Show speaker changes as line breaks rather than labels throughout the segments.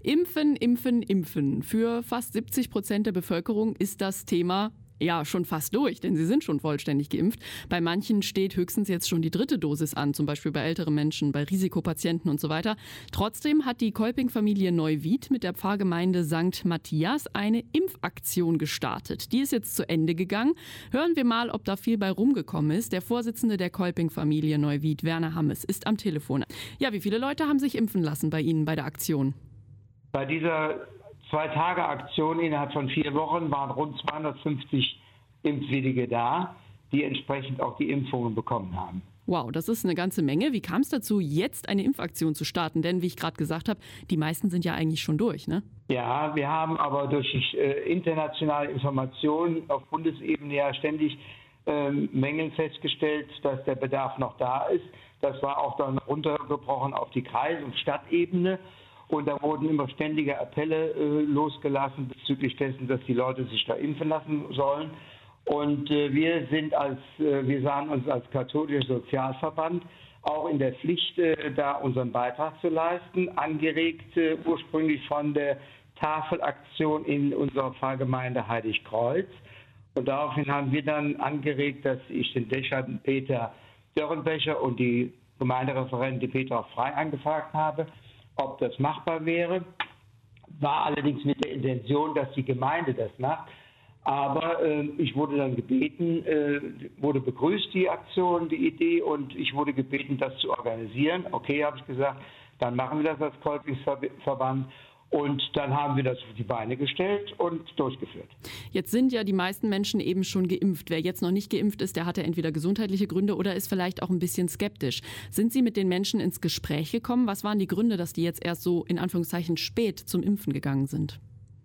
Impfen, impfen, impfen. Für fast 70% der Bevölkerung ist das Thema ja schon fast durch, denn sie sind schon vollständig geimpft. Bei manchen steht höchstens jetzt schon die 3. Dosis an, zum Beispiel bei älteren Menschen, bei Risikopatienten und so weiter. Trotzdem hat die Kolping-Familie Neuwied mit der Pfarrgemeinde St. Matthias eine Impfaktion gestartet. Die ist jetzt zu Ende gegangen. Hören wir mal, ob da viel bei rumgekommen ist. Der Vorsitzende der Kolping-Familie Neuwied, Werner Hammes, ist am Telefon. Ja, wie viele Leute haben sich impfen lassen bei Ihnen bei der Aktion?
Bei dieser 2-Tage-Aktion innerhalb von 4 Wochen waren rund 250 Impfwillige da, die entsprechend auch die Impfungen bekommen haben.
Wow, das ist eine ganze Menge. Wie kam es dazu, jetzt eine Impfaktion zu starten? Denn, wie ich gerade gesagt habe, die meisten sind ja eigentlich schon durch, ne?
Ja, wir haben aber durch internationale Informationen auf Bundesebene ja ständig Mängel festgestellt, dass der Bedarf noch da ist. Das war auch dann runtergebrochen auf die Kreis- und Stadtebene. Und da wurden immer ständige Appelle losgelassen bezüglich dessen, dass die Leute sich da impfen lassen sollen. Und wir sahen uns als katholischer Sozialverband auch in der Pflicht, da unseren Beitrag zu leisten, angeregt ursprünglich von der Tafelaktion in unserer Pfarrgemeinde Heiligkreuz. Und daraufhin haben wir dann angeregt, dass ich den Dechern Peter Dörrenbecher und die Gemeindereferentin Petra Frei angefragt habe, ob das machbar wäre. War allerdings mit der Intention, dass die Gemeinde das macht. Aber ich wurde dann gebeten, wurde begrüßt, die Aktion, die Idee, und ich wurde gebeten, das zu organisieren. Okay, habe ich gesagt, dann machen wir das als Kolpingsverband. Und dann haben wir das auf die Beine gestellt und durchgeführt.
Jetzt sind ja die meisten Menschen eben schon geimpft. Wer jetzt noch nicht geimpft ist, der hatte entweder gesundheitliche Gründe oder ist vielleicht auch ein bisschen skeptisch. Sind Sie mit den Menschen ins Gespräch gekommen? Was waren die Gründe, dass die jetzt erst so in Anführungszeichen spät zum Impfen gegangen sind?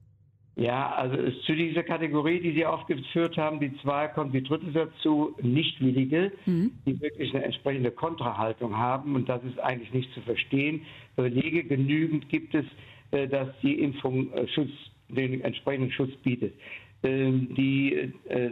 Ja, also zu dieser Kategorie, die Sie aufgeführt haben, die 2, kommt die 3. dazu, Nichtwillige, die wirklich eine entsprechende Kontrahaltung haben. Und das ist eigentlich nicht zu verstehen. Belege genügend gibt es, dass die Impfung den entsprechenden Schutz bietet. Die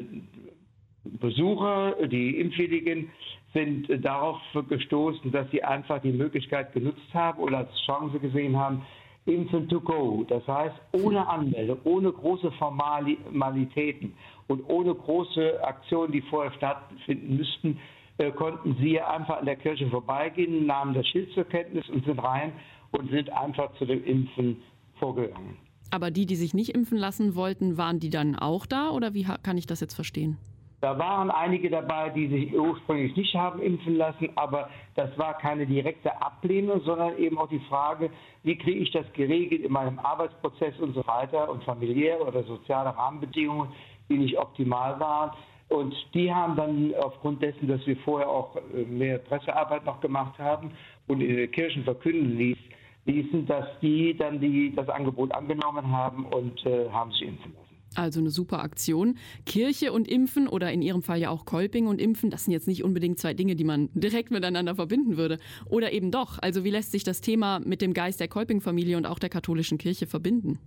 Besucher, die Impfwilligen, sind darauf gestoßen, dass sie einfach die Möglichkeit genutzt haben oder als Chance gesehen haben, Impfen to go. Das heißt, ohne Anmeldung, ohne große Formalitäten und ohne große Aktionen, die vorher stattfinden müssten, konnten sie einfach an der Kirche vorbeigehen, nahmen das Schild zur Kenntnis und sind rein und sind einfach zu dem Impfen vorgegangen.
Aber die sich nicht impfen lassen wollten, waren die dann auch da oder wie kann ich das jetzt verstehen?
Da waren einige dabei, die sich ursprünglich nicht haben impfen lassen, aber das war keine direkte Ablehnung, sondern eben auch die Frage, wie kriege ich das geregelt in meinem Arbeitsprozess und so weiter und familiäre oder soziale Rahmenbedingungen, die nicht optimal waren. Und die haben dann aufgrund dessen, dass wir vorher auch mehr Pressearbeit noch gemacht haben und in den Kirchen verkünden ließen, dass die dann das Angebot angenommen haben und haben sich impfen lassen.
Also eine super Aktion. Kirche und Impfen oder in Ihrem Fall ja auch Kolping und Impfen, das sind jetzt nicht unbedingt 2 Dinge, die man direkt miteinander verbinden würde. Oder eben doch. Also wie lässt sich das Thema mit dem Geist der Kolping-Familie und auch der katholischen Kirche verbinden?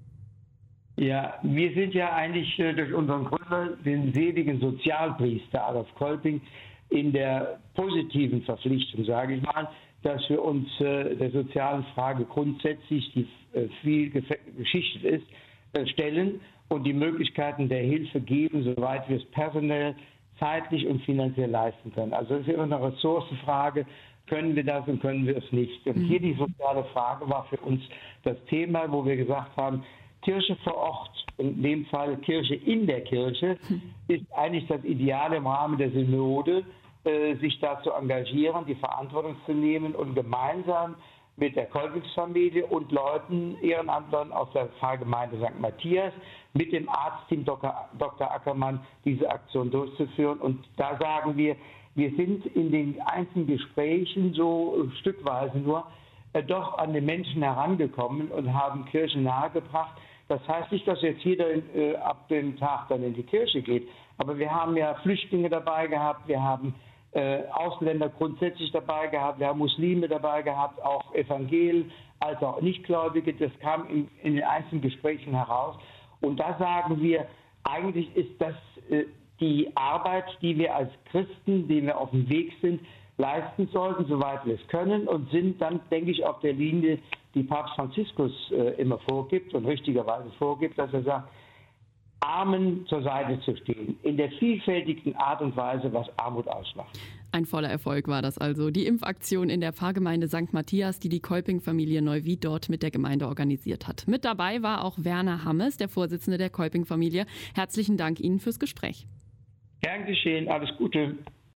Ja, wir sind ja eigentlich durch unseren Gründer, den seligen Sozialpriester Adolf Kolping, in der positiven Verpflichtung, sage ich mal, dass wir uns der sozialen Frage grundsätzlich, die viel geschichtet ist, stellen und die Möglichkeiten der Hilfe geben, soweit wir es personell, zeitlich und finanziell leisten können. Also das ist immer eine Ressourcenfrage, können wir das und können wir es nicht. Und hier die soziale Frage war für uns das Thema, wo wir gesagt haben, Kirche vor Ort, in dem Fall Kirche in der Kirche, ist eigentlich das Ideal im Rahmen der Synode, sich da zu engagieren, die Verantwortung zu nehmen und gemeinsam mit der Kolpingsfamilie und Leuten, Ehrenamtlern aus der Pfarrgemeinde St. Matthias, mit dem Arztteam Dr. Ackermann diese Aktion durchzuführen. Und da sagen wir sind in den einzelnen Gesprächen so stückweise nur doch an den Menschen herangekommen und haben Kirchen nahegebracht. Das heißt nicht, dass jetzt jeder ab dem Tag dann in die Kirche geht, aber wir haben ja Flüchtlinge dabei gehabt, wir haben Ausländer grundsätzlich dabei gehabt, wir haben Muslime dabei gehabt, auch Evangelen, als auch Nichtgläubige. Das kam in den einzelnen Gesprächen heraus. Und da sagen wir, eigentlich ist das die Arbeit, die wir als Christen, die wir auf dem Weg sind, leisten sollten, soweit wir es können, und sind dann, denke ich, auf der Linie die Papst Franziskus immer vorgibt und richtigerweise vorgibt, dass er sagt, Armen zur Seite zu stehen, in der vielfältigen Art und Weise, was Armut ausmacht.
Ein voller Erfolg war das also. Die Impfaktion in der Pfarrgemeinde St. Matthias, die die Kolping-Familie Neuwied dort mit der Gemeinde organisiert hat. Mit dabei war auch Werner Hammes, der Vorsitzende der Kolping-Familie. Herzlichen Dank Ihnen fürs Gespräch.
Gern geschehen, alles Gute.